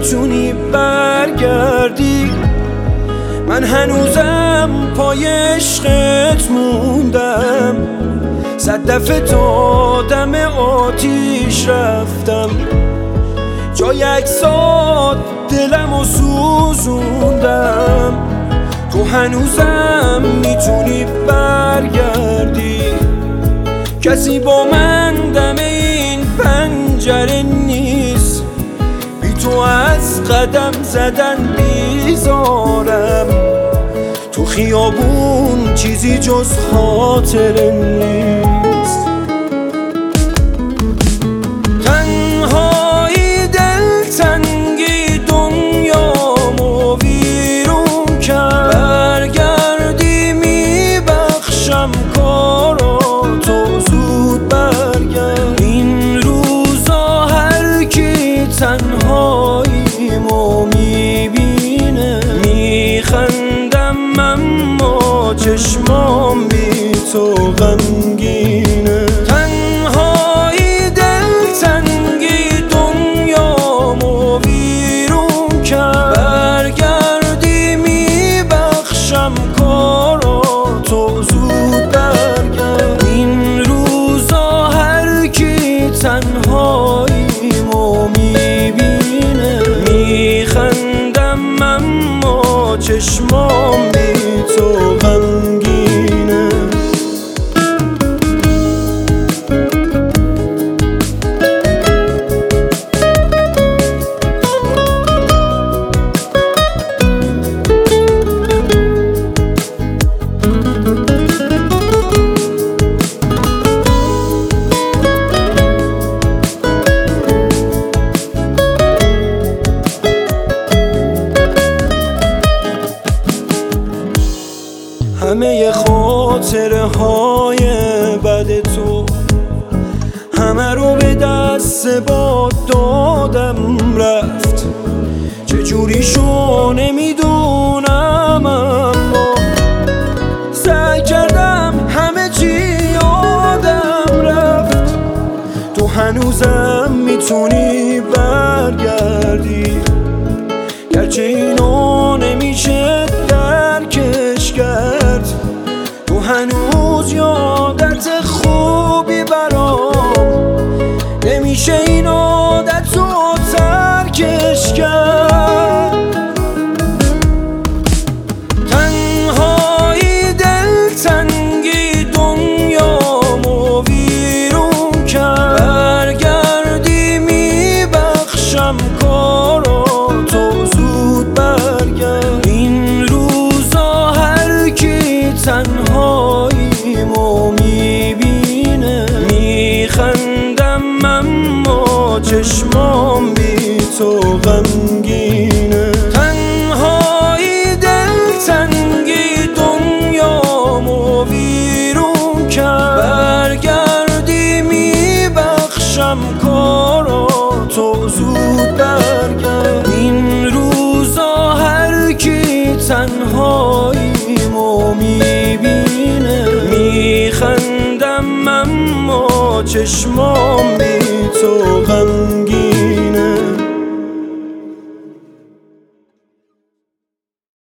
میتونی برگردی. من هنوزم پای عشقت موندم، 100 دفعه تا دم آتیش رفتم، جای عکسات دلمو سوزوندم. تو هنوزم میتونی برگردی. کسی با من دم این پنجره نیست، بی تو از قدم زدن بیزارم. تو خیابون چیزی جز خاطره نیست. تنهایی دلتنگی دنیامو ویرون کرد. برگردی میبخشم کاراتو، زود برگرد. این روزا هر کی تنهاییمو میبینه میخندم، اما چشمام بی تو غمگینه. تنهایی دلتنگی دنیامو ویرون کرد. برگردی میبخشم کاراتو، زود برگرد. این روزا هر کی تنهاییمو میبینه میخندم، اما چشمام بی تو غمگینه. همه خاطره های بد تو، همه رو به دست باد دادم رفت. چجوری شو نمیدونم، اما سعی کردم همه چی یادم رفت. تو هنوزم میتونی برگردی، گرچه اینو نمیشه درکش کرد. تو هنوز یادت خوبی برام، نمیشه این عادت رو ترکش کرد. تنهایی دلتنگی دنیامو ویرون کرد. برگردی میبخشم کاراتو، زود برگرد. این روزا هر کی تنهاییمو میبینه میخندم، اما چشمام بی تو غمگینه. تنهایی دلتنگی دنیامو ویرون کرد. برگردی میبخشم کاراتو، زود برگرد. این روزا هر کی تنهاییمو میبینه میخندم، اما چشمام بی تو غمگینه.